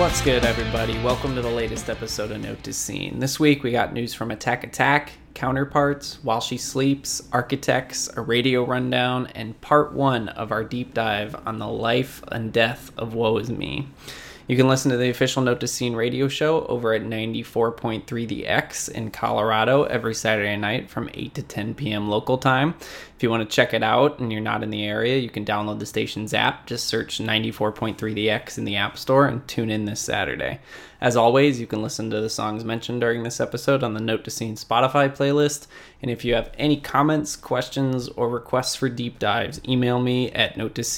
What's good, everybody? Welcome to the latest episode of Note to Scene. This week we got news from Attack Attack, Counterparts, While She Sleeps, Architects, a radio rundown, and part one of our deep dive on the life and death of Woe Is Me. You can listen to the official Note to Scene radio show over at 94.3 The X in Colorado every Saturday night from 8 to 10 p.m. local time. If you want to check it out and you're not in the area, you can download the station's app. Just search 94.3 The X in the App Store and tune in this Saturday. As always, you can listen to the songs mentioned during this episode on the Note to Scene Spotify playlist. And if you have any comments, questions, or requests for deep dives, email me at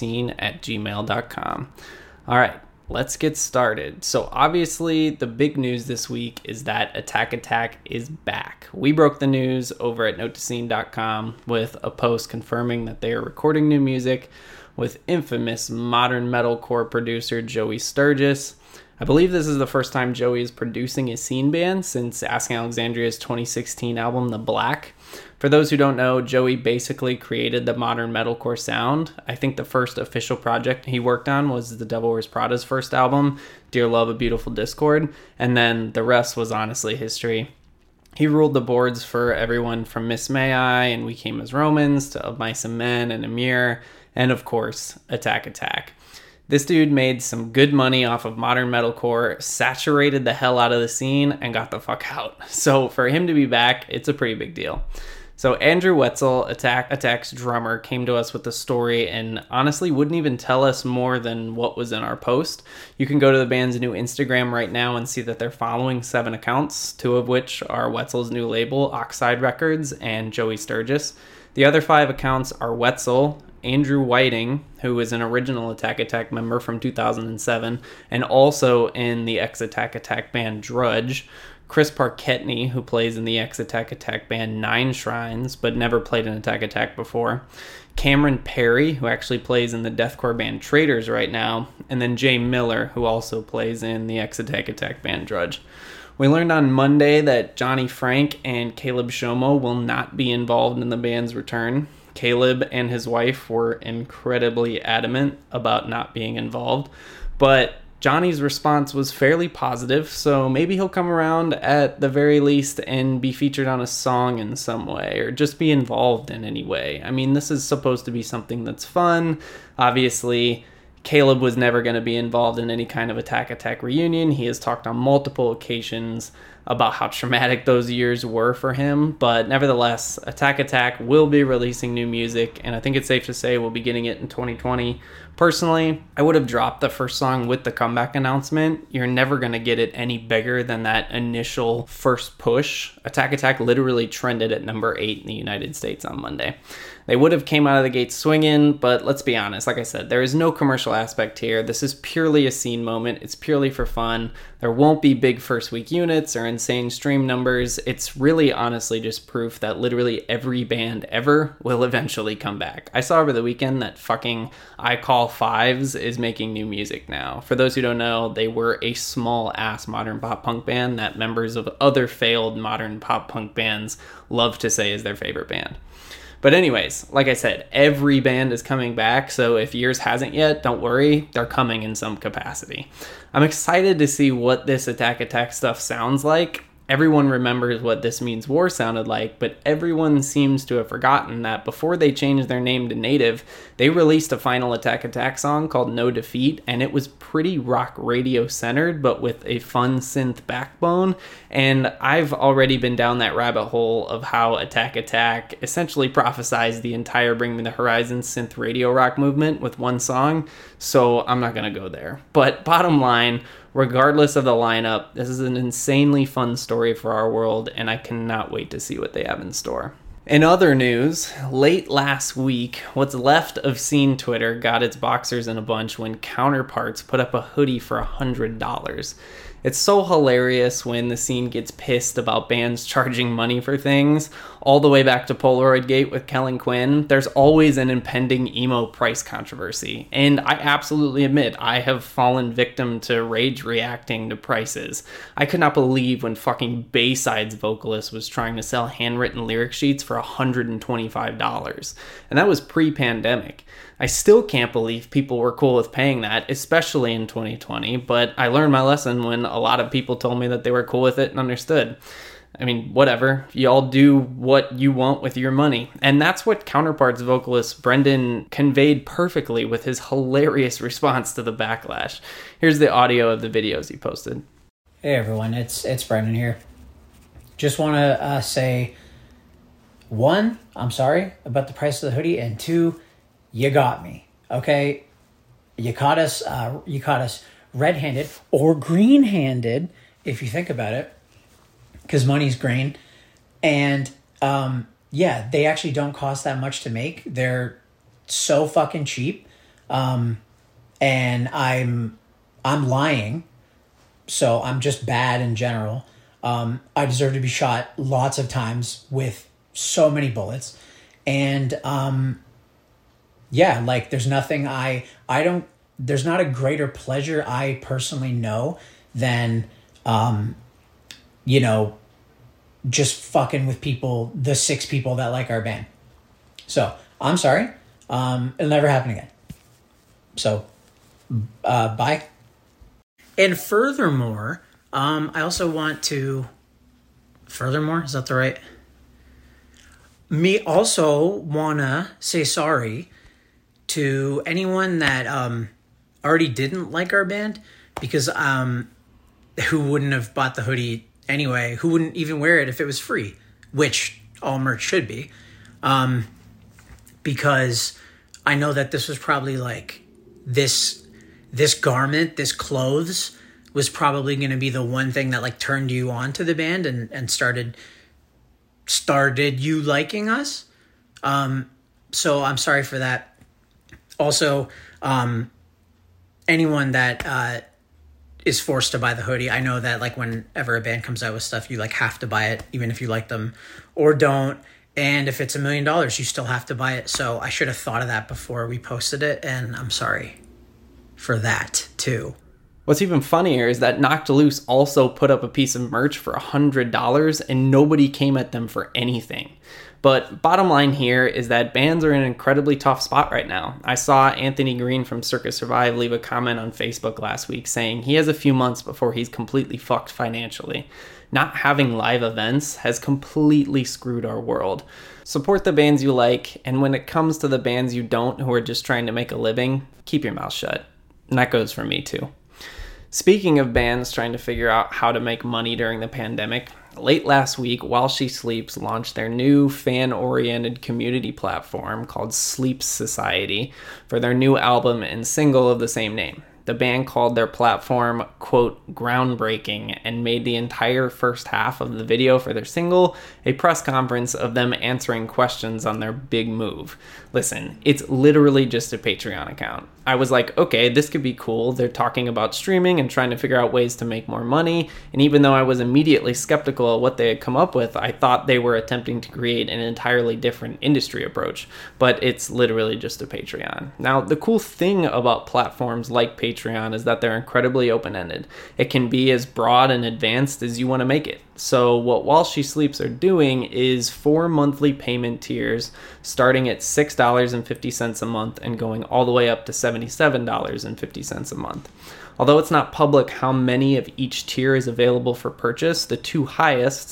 notetoscene@gmail.com. All right. Let's get started. So obviously the big news this week is that Attack Attack is back. We broke the news over at notetoscene.com with a post confirming that they are recording new music with infamous modern metalcore producer Joey Sturgis. I believe this is the first time Joey is producing a scene band since Asking Alexandria's 2016 album, The Black. For those who don't know, Joey basically created the modern metalcore sound. I think the first official project he worked on was The Devil Wears Prada's first album, Dear Love, A Beautiful Discord, and then the rest was honestly history. He ruled the boards for everyone from Miss May I and We Came as Romans to Of Mice and Men and Amir, and of course, Attack Attack. This dude made some good money off of modern metalcore, saturated the hell out of the scene, and got the fuck out. So for him to be back, it's a pretty big deal. So Andrew Wetzel, Attack Attack's drummer, came to us with the story and honestly wouldn't even tell us more than what was in our post. You can go to the band's new Instagram right now and see that they're following 7 accounts, 2 of which are Wetzel's new label, Oxide Records, and Joey Sturgis. The other 5 accounts are Wetzel, Andrew Whiting, who is an original Attack Attack member from 2007, and also in the ex-Attack Attack band Drudge, Chris Parketney, who plays in the ex-Attack Attack band Nine Shrines, but never played in Attack Attack before, Cameron Perry, who actually plays in the deathcore band Traitors right now, and then Jay Miller, who also plays in the ex-Attack Attack band Drudge. We learned on Monday that Johnny Frank and Caleb Shomo will not be involved in the band's return. Caleb and his wife were incredibly adamant about not being involved, but Johnny's response was fairly positive, so maybe he'll come around at the very least and be featured on a song in some way, or just be involved in any way. I mean, this is supposed to be something that's fun. Obviously, Caleb was never going to be involved in any kind of Attack Attack reunion. He has talked on multiple occasions about how traumatic those years were for him, but nevertheless, Attack Attack will be releasing new music, and I think it's safe to say we'll be getting it in 2020. Personally, I would have dropped the first song with the comeback announcement. You're never going to get it any bigger than that initial first push. Attack Attack literally trended at number 8 in the United States on Monday. They would have came out of the gate swinging, but let's be honest, like I said, there is no commercial aspect here. This is purely a scene moment. It's purely for fun. There won't be big first week units or insane stream numbers. It's really honestly just proof that literally every band ever will eventually come back. I saw over the weekend that fucking I Call Fives is making new music now. For those who don't know, they were a small ass modern pop punk band that members of other failed modern pop punk bands love to say is their favorite band. But anyways, like I said, every band is coming back, so if yours hasn't yet, don't worry, they're coming in some capacity. I'm excited to see what this Attack Attack stuff sounds like. Everyone remembers what This Means War sounded like, but everyone seems to have forgotten that before they changed their name to Native, they released a final Attack Attack song called No Defeat, and it was pretty rock radio centered, but with a fun synth backbone. And I've already been down that rabbit hole of how Attack Attack essentially prophesized the entire Bring Me the Horizon synth radio rock movement with one song, so I'm not going to go there. But bottom line, regardless of the lineup, this is an insanely fun story for our world, and I cannot wait to see what they have in store. In other news, late last week, what's left of Scene Twitter got its boxers in a bunch when Counterparts put up a hoodie for $100. It's so hilarious when the scene gets pissed about bands charging money for things. all the way back to Polaroid Gate with Kellen Quinn, there's always an impending emo price controversy. And I absolutely admit I have fallen victim to rage reacting to prices. I could not believe when fucking Bayside's vocalist was trying to sell handwritten lyric sheets for $125. And that was pre-pandemic. I still can't believe people were cool with paying that, especially in 2020, but I learned my lesson when a lot of people told me that they were cool with it and understood. I mean, whatever. Y'all do what you want with your money. And that's what Counterparts vocalist Brendan conveyed perfectly with his hilarious response to the backlash. Here's the audio of the videos he posted. Hey everyone, it's Brendan here. Just want to say, 1, I'm sorry about the price of the hoodie, and 2, you got me, okay? You caught us red-handed or green-handed, if you think about it, because money's green. And yeah, they actually don't cost that much to make. They're so fucking cheap. And I'm lying, so I'm just bad in general. I deserve to be shot lots of times with so many bullets. And yeah, like there's nothing there's not a greater pleasure I personally know than, just fucking with people, the 6 people that like our band. So I'm sorry. It'll never happen again. So, bye. And furthermore, I also want to, is that the right? Me also wanna say sorry to anyone that already didn't like our band, because who wouldn't have bought the hoodie anyway, who wouldn't even wear it if it was free, which all merch should be, because I know that this was probably like this garment, this clothes was probably going to be the one thing that like turned you on to the band and started you liking us. So I'm sorry for that. Also, anyone that is forced to buy the hoodie, I know that like whenever a band comes out with stuff, you like have to buy it, even if you like them or don't. And if it's $1 million, you still have to buy it. So I should have thought of that before we posted it, and I'm sorry for that too. What's even funnier is that Knocked Loose also put up a piece of merch for $100 and nobody came at them for anything. But bottom line here is that bands are in an incredibly tough spot right now. I saw Anthony Green from Circus Survive leave a comment on Facebook last week saying he has a few months before he's completely fucked financially. Not having live events has completely screwed our world. Support the bands you like, and when it comes to the bands you don't who are just trying to make a living, keep your mouth shut. And that goes for me too. Speaking of bands trying to figure out how to make money during the pandemic, late last week, While She Sleeps launched their new fan-oriented community platform called Sleep Society for their new album and single of the same name. The band called their platform, quote, groundbreaking, and made the entire first half of the video for their single a press conference of them answering questions on their big move. Listen, it's literally just a Patreon account. I was like, okay, this could be cool. They're talking about streaming and trying to figure out ways to make more money. And even though I was immediately skeptical of what they had come up with, I thought they were attempting to create an entirely different industry approach. But it's literally just a Patreon. Now, the cool thing about platforms like Patreon is that they're incredibly open-ended. It can be as broad and advanced as you want to make it. So what While She Sleeps are doing is 4 monthly payment tiers starting at $6.50 a month and going all the way up to $77.50 a month. Although it's not public how many of each tier is available for purchase, the two highest,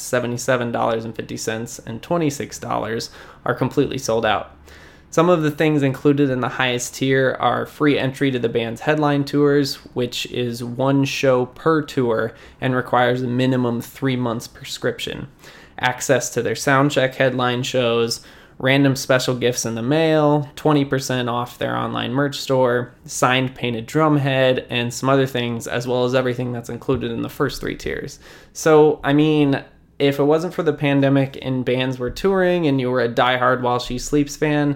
$77.50 and $26, are completely sold out. Some of the things included in the highest tier are free entry to the band's headline tours, which is 1 show per tour and requires a minimum 3 months prescription, access to their soundcheck headline shows, random special gifts in the mail, 20% off their online merch store, signed painted drum head, and some other things, as well as everything that's included in the first 3 tiers. So, I mean, if it wasn't for the pandemic and bands were touring and you were a diehard While She Sleeps fan,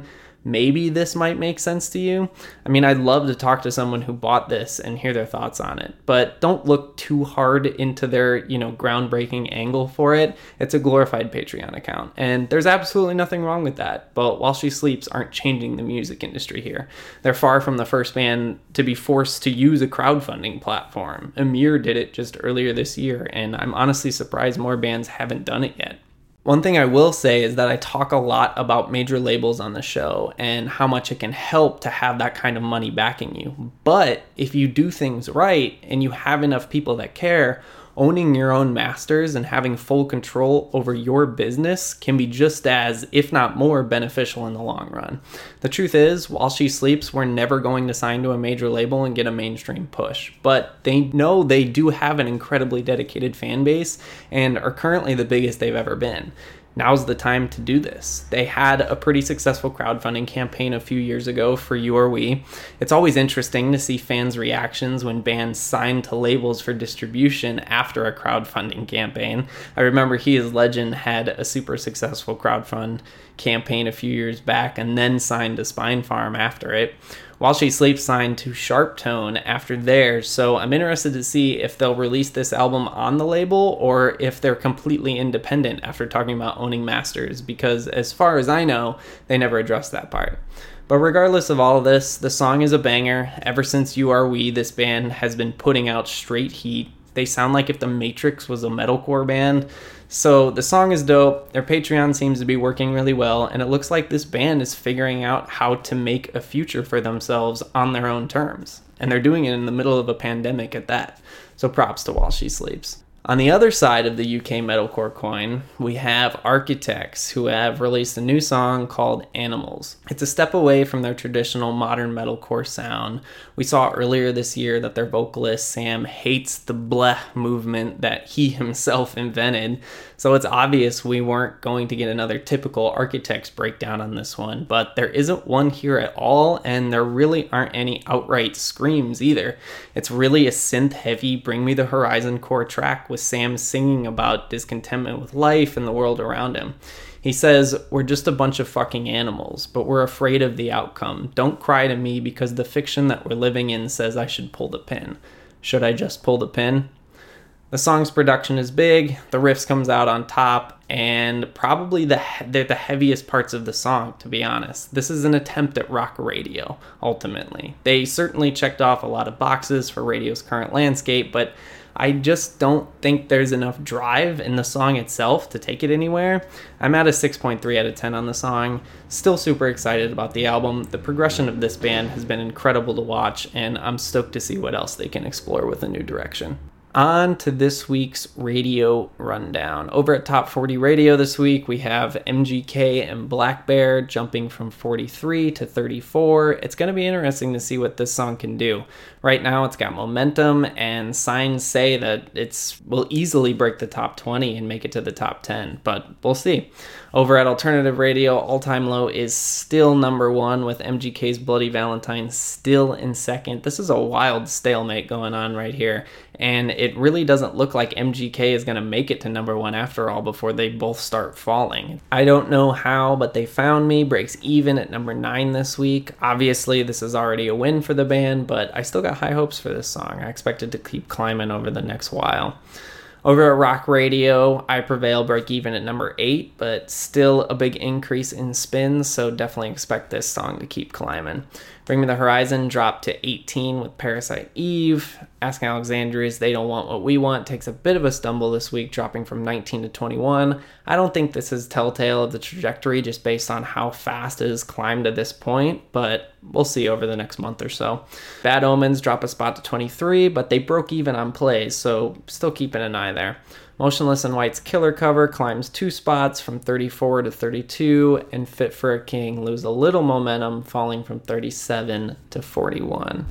maybe this might make sense to you. I mean, I'd love to talk to someone who bought this and hear their thoughts on it, but don't look too hard into their, groundbreaking angle for it. It's a glorified Patreon account, and there's absolutely nothing wrong with that. But While She Sleeps aren't changing the music industry here. They're far from the first band to be forced to use a crowdfunding platform. Amir did it just earlier this year, and I'm honestly surprised more bands haven't done it yet. One thing I will say is that I talk a lot about major labels on the show and how much it can help to have that kind of money backing you. But if you do things right and you have enough people that care, owning your own masters and having full control over your business can be just as, if not more, beneficial in the long run. The truth is, While She Sleeps, we're never going to sign to a major label and get a mainstream push. But they know they do have an incredibly dedicated fan base and are currently the biggest they've ever been. Now's the time to do this. They had a pretty successful crowdfunding campaign a few years ago for You Or We. It's always interesting to see fans' reactions when bands sign to labels for distribution after a crowdfunding campaign. I remember He Is Legend had a super successful crowdfund campaign a few years back and then signed to Spinefarm after it. While She Sleeps signed to Sharptone after theirs, so I'm interested to see if they'll release this album on the label or if they're completely independent after talking about owning masters, because as far as I know, they never addressed that part. But regardless of all of this, the song is a banger. Ever since You Are We, this band has been putting out straight heat. They sound like if The Matrix was a metalcore band. So the song is dope, their Patreon seems to be working really well, and it looks like this band is figuring out how to make a future for themselves on their own terms. And they're doing it in the middle of a pandemic at that. So props to While She Sleeps. On the other side of the UK metalcore coin, we have Architects, who have released a new song called Animals. It's a step away from their traditional modern metalcore sound. We saw earlier this year that their vocalist Sam hates the bleh movement that he himself invented, so it's obvious we weren't going to get another typical Architects breakdown on this one, but there isn't one here at all, and there really aren't any outright screams either. It's really a synth-heavy Bring Me the Horizon core track with Sam singing about discontentment with life and the world around him. He says, "We're just a bunch of fucking animals, but we're afraid of the outcome. Don't cry to me because the fiction that we're living in says I should pull the pin. Should I just pull the pin?" The song's production is big, the riffs comes out on top, and probably they're the heaviest parts of the song, to be honest. This is an attempt at rock radio, ultimately. They certainly checked off a lot of boxes for radio's current landscape, but I just don't think there's enough drive in the song itself to take it anywhere. I'm at a 6.3 out of 10 on the song. Still super excited about the album. The progression of this band has been incredible to watch, and I'm stoked to see what else they can explore with a new direction. On to this week's radio rundown. Over at Top 40 Radio this week, we have MGK and Black Bear jumping from 43 to 34. It's going to be interesting to see what this song can do. Right now, it's got momentum, and signs say that it will easily break the top 20 and make it to the top 10, but we'll see. Over at Alternative Radio, All Time Low is still number one, with MGK's Bloody Valentine still in second. This is a wild stalemate going on right here, and it really doesn't look like MGK is going to make it to number one after all before they both start falling. I don't know how, but They Found Me breaks even at number 9 this week. Obviously, this is already a win for the band, but I still got high hopes for this song. I expect it to keep climbing over the next while. Over at Rock Radio, I Prevail broke even at number 8, but still a big increase in spins, so definitely expect this song to keep climbing. Bring Me the Horizon dropped to 18 with Parasite Eve. Asking Alexandria's They Don't Want What We Want takes a bit of a stumble this week, dropping from 19 to 21. I don't think this is telltale of the trajectory just based on how fast it has climbed to this point, but we'll see over the next month or so. Bad Omens drop a spot to 23, but they broke even on plays, so still keeping an eye there. Motionless in White's Killer Cover climbs 2 spots from 34 to 32, and Fit for a King lose a little momentum, falling from 37 to 41.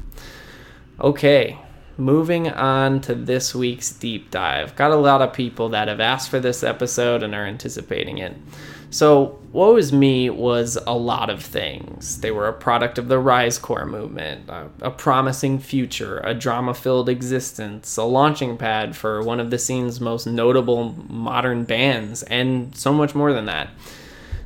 Okay, moving on to this week's deep dive. Got a lot of people that have asked for this episode and are anticipating it. So, Woe Is Me was a lot of things. They were a product of the Risecore movement, a promising future, a drama-filled existence, a launching pad for one of the scene's most notable modern bands, and so much more than that.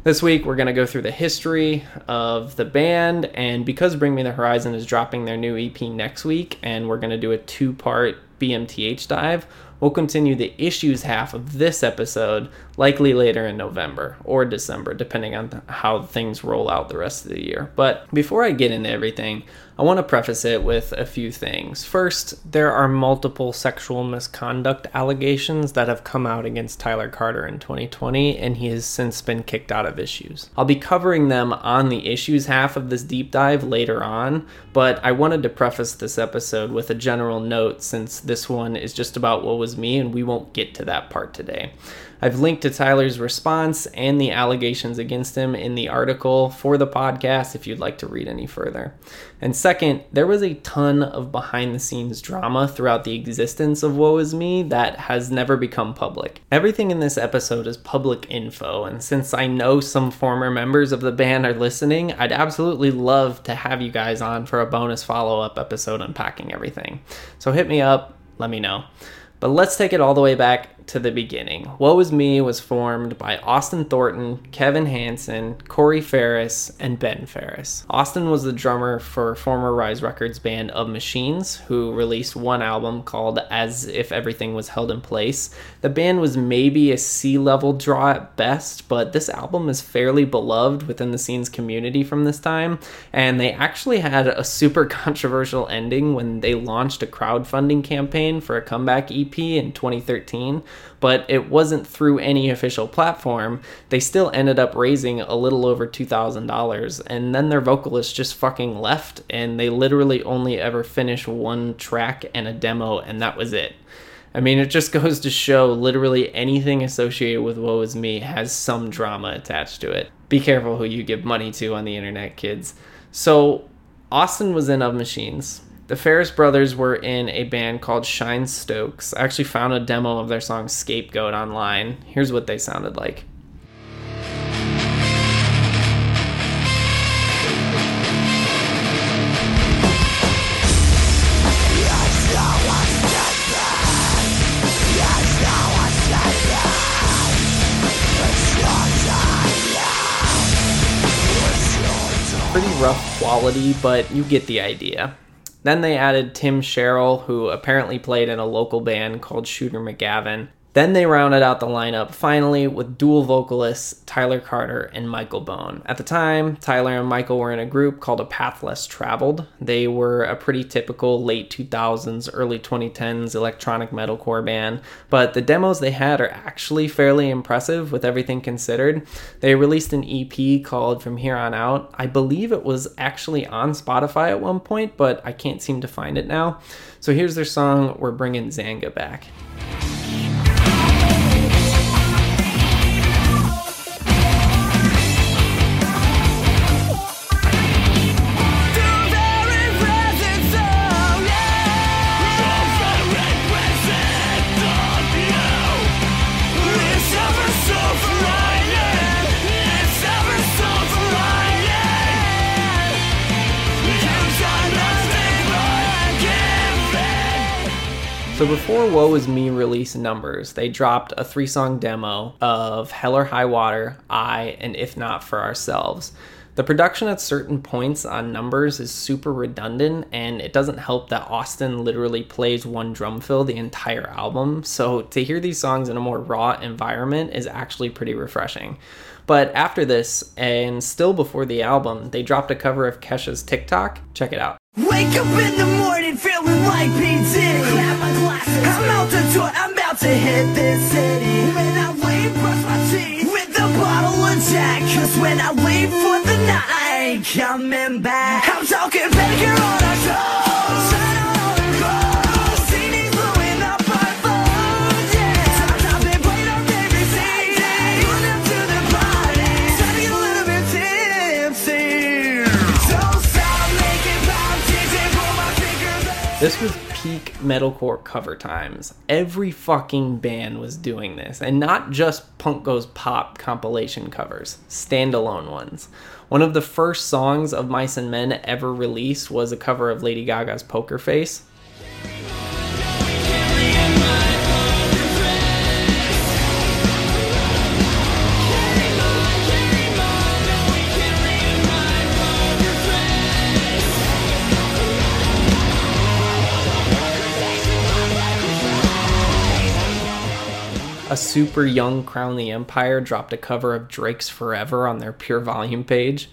This week, we're going to go through the history of the band, and because Bring Me the Horizon is dropping their new EP next week, and we're going to do a 2-part BMTH dive, we'll continue the issues half of this episode, likely later in November or December, depending on how things roll out the rest of the year. But before I get into everything, I want to preface it with a few things. First, there are multiple sexual misconduct allegations that have come out against Tyler Carter in 2020, and he has since been kicked out of Issues. I'll be covering them on the Issues half of this deep dive later on, but I wanted to preface this episode with a general note since this one is just about Woe Was Me, and we won't get to that part today. I've linked to Tyler's response and the allegations against him in the article for the podcast if you'd like to read any further. And second, there was a ton of behind-the-scenes drama throughout the existence of Woe Is Me that has never become public. Everything in this episode is public info, and since I know some former members of the band are listening, I'd absolutely love to have you guys on for a bonus follow-up episode unpacking everything. So hit me up, let me know. But let's take it all the way back to the beginning. Woe Is Me was formed by Austin Thornton, Kevin Hansen, Corey Ferris, and Ben Ferris. Austin was the drummer for former Rise Records band Of Machines, who released one album called As If Everything Was Held in Place. The band was maybe a C-level draw at best, but this album is fairly beloved within the scene's community from this time, and they actually had a super controversial ending when they launched a crowdfunding campaign for a comeback EP in 2013. But it wasn't through any official platform. They still ended up raising a little over $2,000, and then their vocalist just fucking left, and they literally only ever finished one track and a demo, and that was it. I mean, it just goes to show literally anything associated with Woe Is Me has some drama attached to it. Be careful who you give money to on the internet, kids. So, Austin was in Of Machines. The Ferris brothers were in a band called Shine Stokes. I actually found a demo of their song Scapegoat online. Here's what they sounded like. Pretty rough quality, but you get the idea. Then they added Tim Sherrill, who apparently played in a local band called Shooter McGavin. Then they rounded out the lineup finally with dual vocalists Tyler Carter and Michael Bone. At the time, Tyler and Michael were in a group called A Path Less Traveled. They were a pretty typical late 2000s, early 2010s electronic metalcore band, but the demos they had are actually fairly impressive with everything considered. They released an EP called From Here On Out. I believe it was actually on Spotify at one point, but I can't seem to find it now. So here's their song, We're Bringing Xanga Back. So before Woe Is Me released Numbers, they dropped a 3-song demo of Hell or High Water, I, and If Not For Ourselves. The production at certain points on Numbers is super redundant, and it doesn't help that Austin literally plays one drum fill the entire album, so to hear these songs in a more raw environment is actually pretty refreshing. But after this, and still before the album, they dropped a cover of Kesha's TikTok. Check it out. Wake up in the morning feeling like P. Diddy. Grab my glasses, I'm out the door, I'm about to hit this city. When I leave, brush my teeth with a bottle of Jack. Cause when I leave for the night, I ain't coming back. I'm talking pedicure on our toes, shine on the road, CDs blowing up our phones, yeah. Times I've been playing our favorite CD, going up to the party, trying to get a little bit tipsy. Don't stop making pop, DJ, pull my fingers back. This was peak metalcore cover times. Every fucking band was doing this, and not just Punk Goes Pop compilation covers, standalone ones. One of the first songs of Mice and Men ever released was a cover of Lady Gaga's Poker Face. A super young Crown the Empire dropped a cover of Drake's Forever on their Pure Volume page.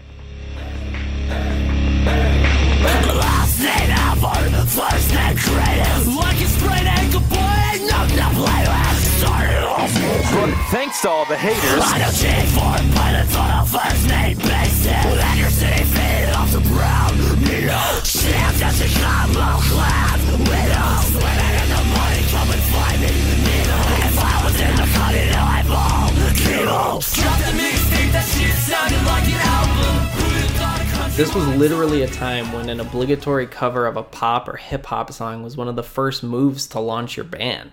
Last name ever, first name creative. Like a sprained ankle, boy, ain't nothing to play with. Started off. But thanks to all the haters, I know G4 pilots on a first name basis. With your city feed off the brown needle. Champ just a combo clap. Widows living in the money, come and find me. Needle. If I was in the cutting, I'd ball. Kilo. Drop the mixtape, that shit sounded like an album. This was literally a time when an obligatory cover of a pop or hip-hop song was one of the first moves to launch your band.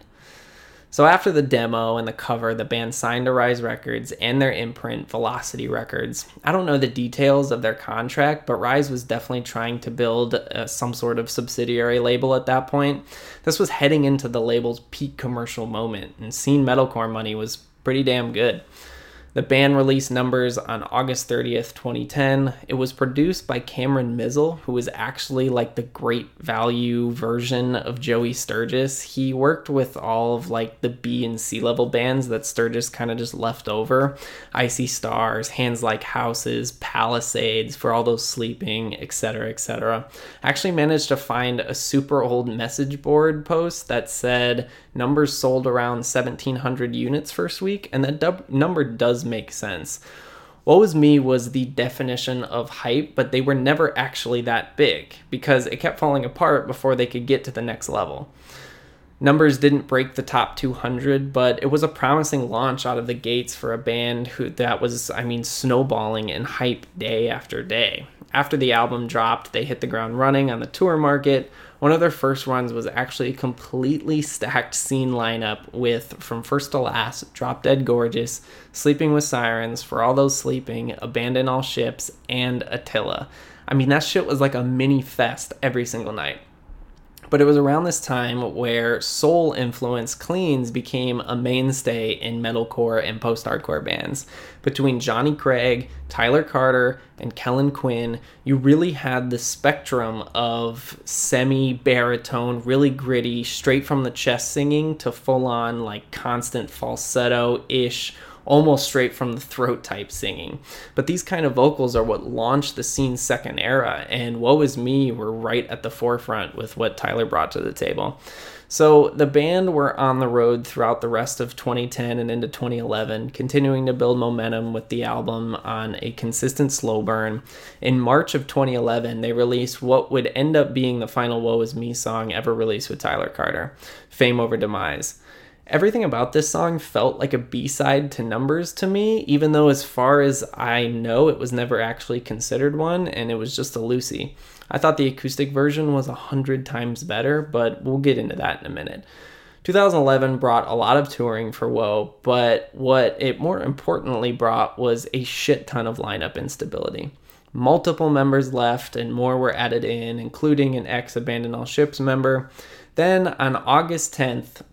So after the demo and the cover, the band signed to Rise Records and their imprint, Velocity Records. I don't know the details of their contract, but Rise was definitely trying to build some sort of subsidiary label at that point. This was heading into the label's peak commercial moment, and Scene Metalcore money was pretty damn good. The band released Numbers on August 30th, 2010. It was produced by Cameron Mizzle, who was actually like the great value version of Joey Sturgis. He worked with all of like the B and C level bands that Sturgis kind of just left over. Icy Stars, Hands Like Houses, Palisades, For All Those Sleeping, etc., etc. I actually managed to find a super old message board post that said Numbers sold around 1,700 units first week, and that number does make sense. What Was Me was the definition of hype, but they were never actually that big because it kept falling apart before they could get to the next level. Numbers didn't break the top 200, but it was a promising launch out of the gates for a band that was, snowballing in hype day after day. After the album dropped, they hit the ground running on the tour market. One of their first runs was actually a completely stacked Scene lineup with, from first to last, Drop Dead Gorgeous, Sleeping with Sirens, For All Those Sleeping, Abandon All Ships, and Attila. That shit was like a mini fest every single night. But it was around this time where soul-influenced cleans became a mainstay in metalcore and post-hardcore bands. Between Johnny Craig, Tyler Carter, and Kellen Quinn, you really had the spectrum of semi-baritone, really gritty, straight-from-the-chest singing to full-on, like, constant falsetto-ish, almost straight from the throat type singing. But these kind of vocals are what launched the Scene's second era, and Woe Is Me were right at the forefront with what Tyler brought to the table. So the band were on the road throughout the rest of 2010 and into 2011, continuing to build momentum with the album on a consistent slow burn. In March of 2011, they released what would end up being the final Woe Is Me song ever released with Tyler Carter, Fame Over Demise. Everything about this song felt like a B-side to Numbers to me, even though as far as I know, it was never actually considered one, and it was just a Lucy. I thought the acoustic version was 100 times better, but we'll get into that in a minute. 2011 brought a lot of touring for Woe, but what it more importantly brought was a shit ton of lineup instability. Multiple members left and more were added in, including an ex-Abandon All Ships member. Then on August 10th,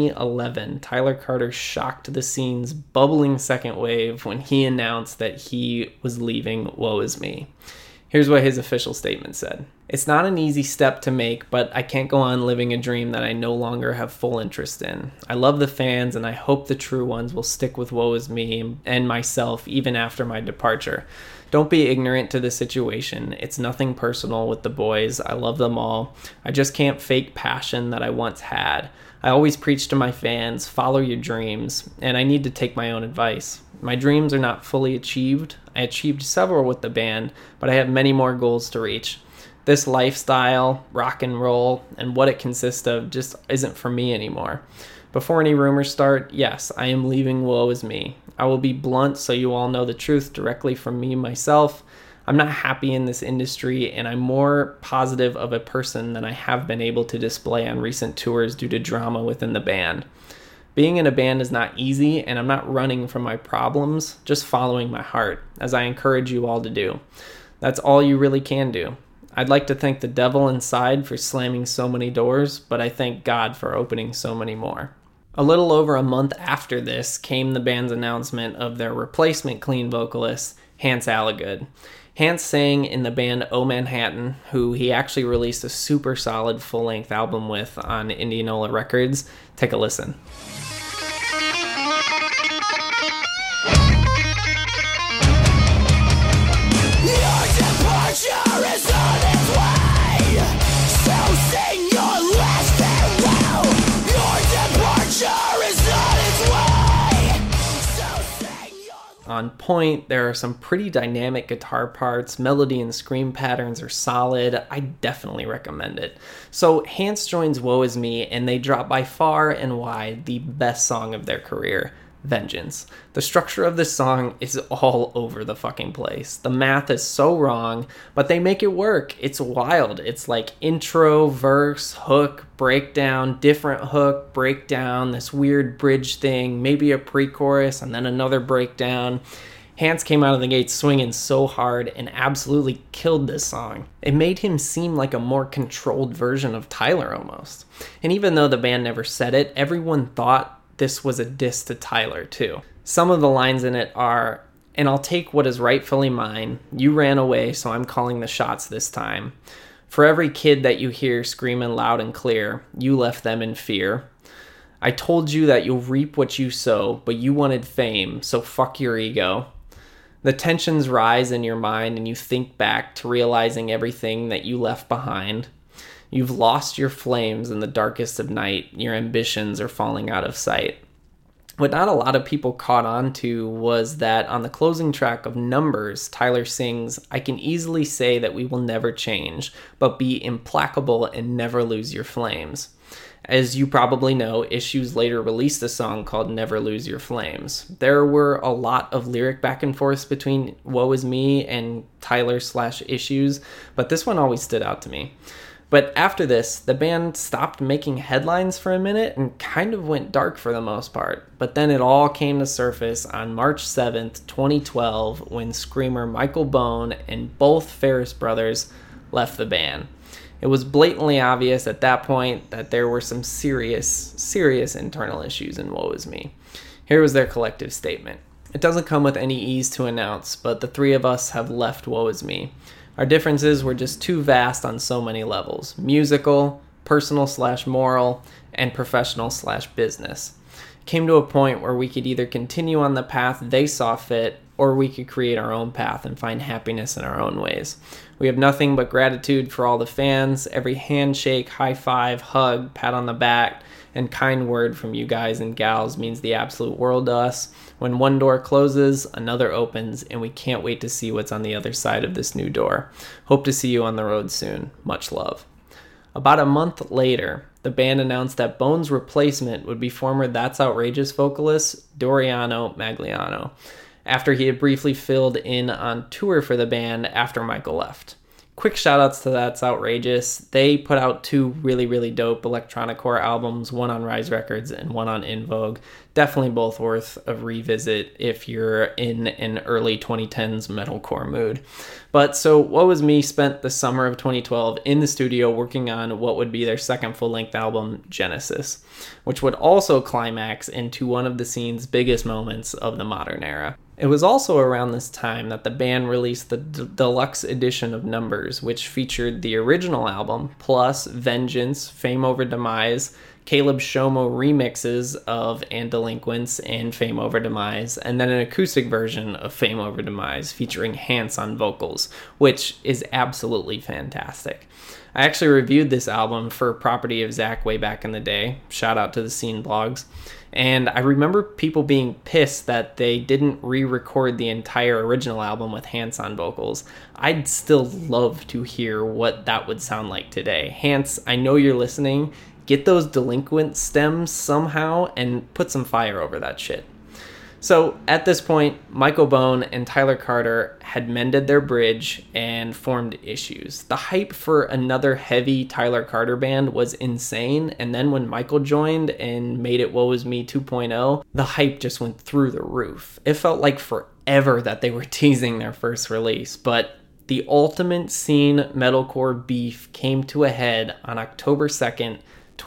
2011, Tyler Carter shocked the Scene's bubbling second wave when he announced that he was leaving Woe Is Me. Here's what his official statement said. "It's not an easy step to make, but I can't go on living a dream that I no longer have full interest in. I love the fans, and I hope the true ones will stick with Woe Is Me and myself even after my departure. Don't be ignorant to the situation. It's nothing personal with the boys. I love them all. I just can't fake passion that I once had. I always preach to my fans, follow your dreams, and I need to take my own advice. My dreams are not fully achieved. I achieved several with the band, but I have many more goals to reach. This lifestyle, rock and roll, and what it consists of just isn't for me anymore. Before any rumors start, yes, I am leaving Woe Is Me. I will be blunt so you all know the truth directly from me myself. I'm not happy in this industry, and I'm more positive of a person than I have been able to display on recent tours due to drama within the band. Being in a band is not easy, and I'm not running from my problems, just following my heart, as I encourage you all to do. That's all you really can do. I'd like to thank the devil inside for slamming so many doors, but I thank God for opening so many more." A little over a month after this came the band's announcement of their replacement clean vocalist, Hans Allegood. Hans sang in the band Oh Manhattan, who he actually released a super solid full-length album with on Indianola Records. Take a listen. on point. There are some pretty dynamic guitar parts. Melody and scream patterns are solid. I definitely recommend it. So Hance joins Woe Is Me, and they drop by far and wide the best song of their career, Vengeance. The structure of this song is all over the fucking place. The math is so wrong, but they make it work. It's wild. It's like intro, verse, hook, breakdown, different hook, breakdown, this weird bridge thing, maybe a pre-chorus, and then another breakdown. Hance came out of the gate swinging so hard and absolutely killed this song. It made him seem like a more controlled version of Tyler almost. And even though the band never said it, everyone thought this was a diss to Tyler too. Some of the lines in it are, "And I'll take what is rightfully mine. You ran away, so I'm calling the shots this time. For every kid that you hear screaming loud and clear, you left them in fear. I told you that you'll reap what you sow, but you wanted fame, so fuck your ego. The tensions rise in your mind and you think back to realizing everything that you left behind. You've lost your flames in the darkest of night. Your ambitions are falling out of sight." What not a lot of people caught on to was that on the closing track of Numbers, Tyler sings, "I can easily say that we will never change, but be implacable and never lose your flames." As you probably know, Issues later released a song called Never Lose Your Flames. There were a lot of lyric back and forth between Woe Is Me and Tyler/Issues, but this one always stood out to me. But after this, the band stopped making headlines for a minute and kind of went dark for the most part. But then it all came to surface on March 7th, 2012, when screamer Michael Bone and both Ferris brothers left the band. It was blatantly obvious at that point that there were some serious internal issues in Woe Is Me. Here was their collective statement. "It doesn't come with any ease to announce, but the three of us have left Woe Is Me. Our differences were just too vast on so many levels: musical, personal/moral, and professional/business. It came to a point where we could either continue on the path they saw fit, or we could create our own path and find happiness in our own ways. We have nothing but gratitude for all the fans. Every handshake, high five, hug, pat on the back, and kind word from you guys and gals means the absolute world to us. When one door closes, another opens, and we can't wait to see what's on the other side of this new door. Hope to see you on the road soon. Much love." About a month later, the band announced that Bone's replacement would be former That's Outrageous vocalist Doriano Magliano, after he had briefly filled in on tour for the band after Michael left. Quick shoutouts to That's Outrageous. They put out two really dope electronic core albums, one on Rise Records and one on In Vogue. Definitely both worth a revisit if you're in an early 2010s metalcore mood. But so Woe Is Me spent the summer of 2012 in the studio working on what would be their second full-length album, Genesis, which would also climax into one of the scene's biggest moments of the modern era. It was also around this time that the band released the deluxe edition of Numbers, which featured the original album, plus Vengeance, Fame Over Demise, Caleb Shomo remixes of And Delinquents and Fame Over Demise, and then an acoustic version of Fame Over Demise featuring Hance on vocals, which is absolutely fantastic. I actually reviewed this album for Property of Zach way back in the day. Shout out to the Scene blogs. And I remember people being pissed that they didn't re-record the entire original album with Hance on vocals. I'd still love to hear what that would sound like today. Hance, I know you're listening. Get those Delinquent stems somehow and put some fire over that shit. So at this point, Michael Bone and Tyler Carter had mended their bridge and formed Issues. The hype for another heavy Tyler Carter band was insane, and then when Michael joined and made it Woe Is Me 2.0, the hype just went through the roof. It felt like forever that they were teasing their first release, but the ultimate scene metalcore beef came to a head on October 2nd,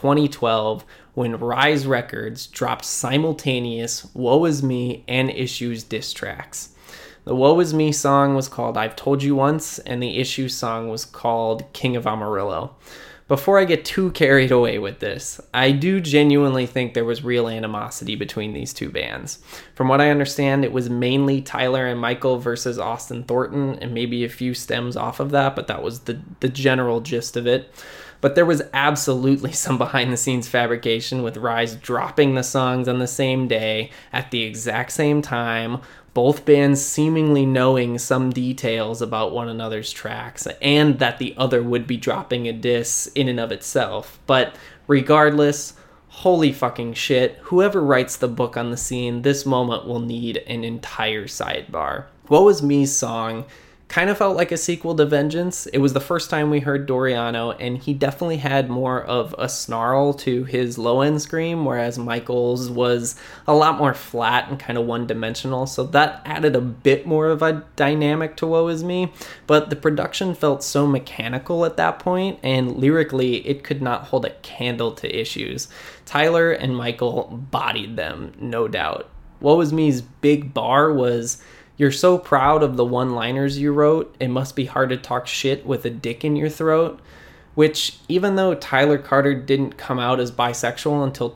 2012, when Rise Records dropped simultaneous Woe Is Me and Issues diss tracks. The Woe Is Me song was called I've Told You Once, and the Issues song was called King of Amarillo. Before I get too carried away with this, I do genuinely think there was real animosity between these two bands. From what I understand, it was mainly Tyler and Michael versus Austin Thornton, and maybe a few stems off of that, but that was the general gist of it. But there was absolutely some behind the scenes fabrication, with Rise dropping the songs on the same day at the exact same time, both bands seemingly knowing some details about one another's tracks, and that the other would be dropping a diss in and of itself. But regardless, holy fucking shit, whoever writes the book on the scene, this moment will need an entire sidebar. Woe Is Me's song kind of felt like a sequel to Vengeance. It was the first time we heard Doriano, and he definitely had more of a snarl to his low-end scream, whereas Michael's was a lot more flat and kind of one-dimensional, so that added a bit more of a dynamic to Woe Is Me, but the production felt so mechanical at that point, and lyrically, it could not hold a candle to Issues. Tyler and Michael bodied them, no doubt. Woe Is Me's big bar was, "You're so proud of the one-liners you wrote, it must be hard to talk shit with a dick in your throat," which, even though Tyler Carter didn't come out as bisexual until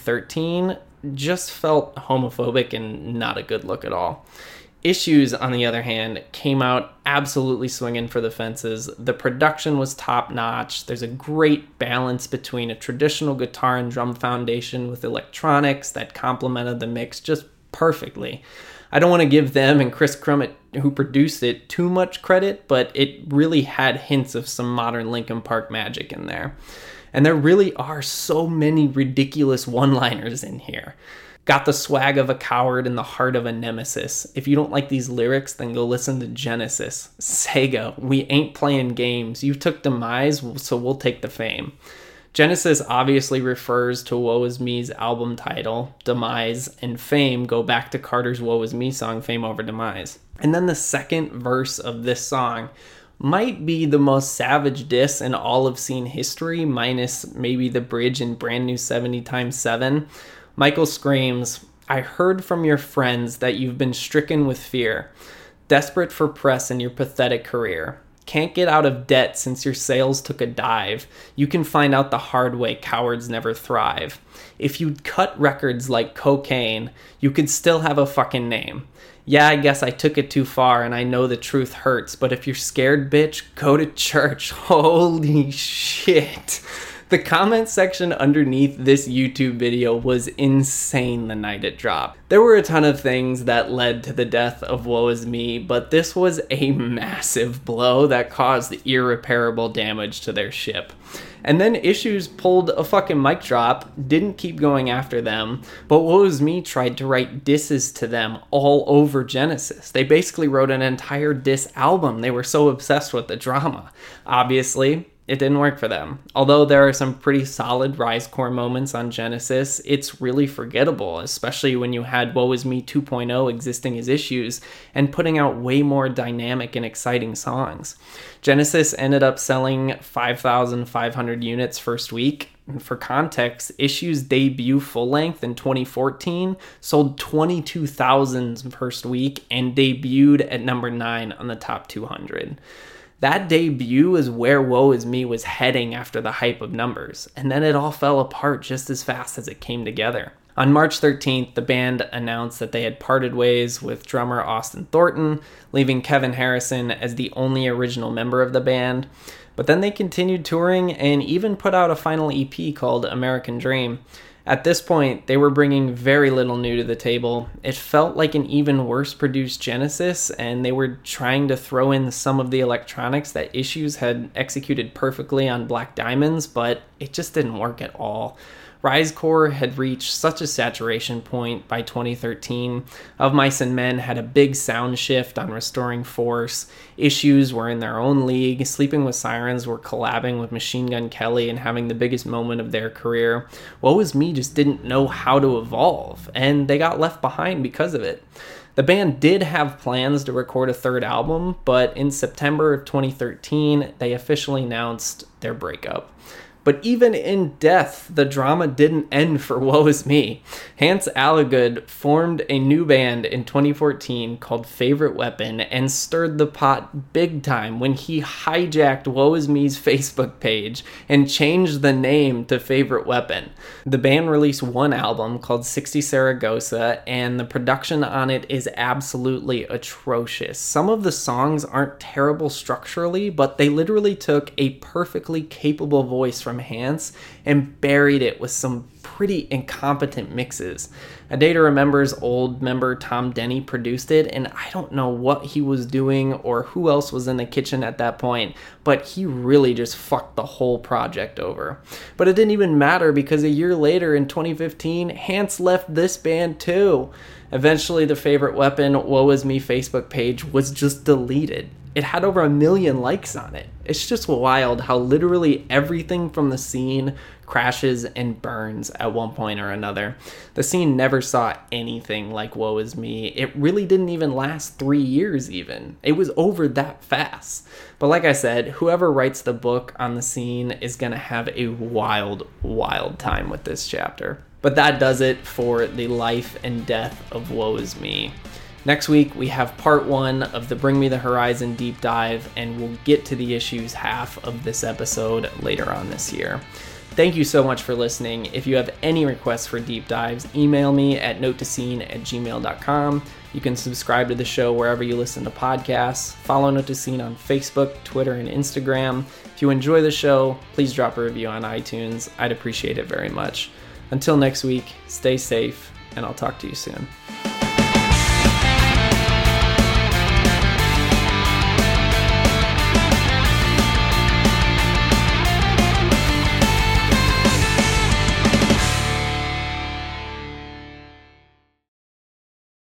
2013, just felt homophobic and not a good look at all. Issues, on the other hand, came out absolutely swinging for the fences. The production was top-notch. There's a great balance between a traditional guitar and drum foundation with electronics that complemented the mix just perfectly. I don't want to give them and Chris Crummett, who produced it, too much credit, but it really had hints of some modern Linkin Park magic in there. And there really are so many ridiculous one-liners in here. Got the swag of a coward and the heart of a nemesis. If you don't like these lyrics, then go listen to Genesis. Sega, we ain't playing games. You took Demise, so we'll take the fame. Genesis obviously refers to Woe Is Me's album title. Demise and Fame go back to Carter's Woe Is Me song, Fame Over Demise. And then the second verse of this song might be the most savage diss in all of scene history, minus maybe the bridge in Brand New 70x7. Michael screams, "I heard from your friends that you've been stricken with fear, desperate for press in your pathetic career. Can't get out of debt since your sales took a dive. You can find out the hard way cowards never thrive. If you'd cut records like cocaine, you could still have a fucking name. Yeah, I guess I took it too far and I know the truth hurts, but if you're scared, bitch, go to church." Holy shit. The comment section underneath this YouTube video was insane the night it dropped. There were a ton of things that led to the death of Woe Is Me, but this was a massive blow that caused irreparable damage to their ship. And then Issues pulled a fucking mic drop, didn't keep going after them, but Woe Is Me tried to write disses to them all over Genesis. They basically wrote an entire diss album. They were so obsessed with the drama. Obviously, it didn't work for them. Although there are some pretty solid Rise core moments on Genesis, it's really forgettable, especially when you had Woe Is Me 2.0 existing as Issues and putting out way more dynamic and exciting songs. Genesis ended up selling 5,500 units first week. And for context, Issues' debut full length in 2014 sold 22,000 first week and debuted at number 9 on the top 200. That debut is where Woe Is Me was heading after the hype of numbers, and then it all fell apart just as fast as it came together. On March 13th, the band announced that they had parted ways with drummer Austin Thornton, leaving Kevin Harrison as the only original member of the band. But then they continued touring and even put out a final EP called American Dream. At this point, they were bringing very little new to the table. It felt like an even worse produced Genesis, and they were trying to throw in some of the electronics that Issues had executed perfectly on Black Diamonds, but it just didn't work at all. Risecore had reached such a saturation point by 2013. Of Mice and Men had a big sound shift on Restoring Force. Issues were in their own league. Sleeping with Sirens were collabing with Machine Gun Kelly and having the biggest moment of their career. Woe Is Me just didn't know how to evolve, and they got left behind because of it. The band did have plans to record a third album, but in September of 2013, they officially announced their breakup. But even in death, the drama didn't end for Woe Is Me. Hans Allegood formed a new band in 2014 called Favorite Weapon and stirred the pot big time when he hijacked Woe Is Me's Facebook page and changed the name to Favorite Weapon. The band released one album called 60 Saragossa, and the production on it is absolutely atrocious. Some of the songs aren't terrible structurally, but they literally took a perfectly capable voice from Hans and buried it with some pretty incompetent mixes. A Day to Remember's old member Tom Denny produced it, and I don't know what he was doing or who else was in the kitchen at that point, but he really just fucked the whole project over. But it didn't even matter because a year later in 2015, Hans left this band too. Eventually, the Favorite Weapon Woe Is Me Facebook page was just deleted. It had over 1 million likes on it. It's just wild how literally everything from the scene crashes and burns at one point or another. The scene never saw anything like Woe Is Me. It really didn't even last 3 years even. It was over that fast. But like I said, whoever writes the book on the scene is going to have a wild, wild time with this chapter. But that does it for the life and death of Woe Is Me. Next week, we have part 1 of the Bring Me the Horizon deep dive, and we'll get to the issues half of this episode later on this year. Thank you so much for listening. If you have any requests for deep dives, email me at notetoscene@gmail.com. You can subscribe to the show wherever you listen to podcasts. Follow Note to Scene on Facebook, Twitter, and Instagram. If you enjoy the show, please drop a review on iTunes. I'd appreciate it very much. Until next week, stay safe, and I'll talk to you soon.